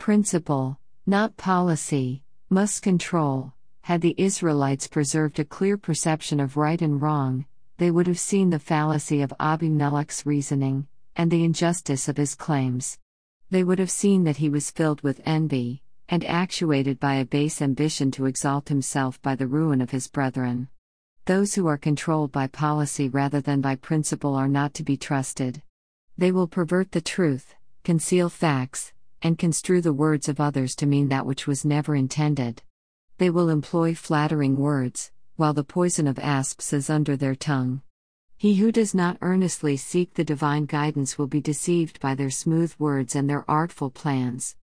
Principle, not policy, must control. Had the Israelites preserved a clear perception of right and wrong, they would have seen the fallacy of Abimelech's reasoning, and the injustice of his claims. They would have seen that he was filled with envy, and actuated by a base ambition to exalt himself by the ruin of his brethren. Those who are controlled by policy rather than by principle are not to be trusted. They will pervert the truth, conceal facts, and construe the words of others to mean that which was never intended. They will employ flattering words, while the poison of asps is under their tongue. He who does not earnestly seek the divine guidance will be deceived by their smooth words and their artful plans.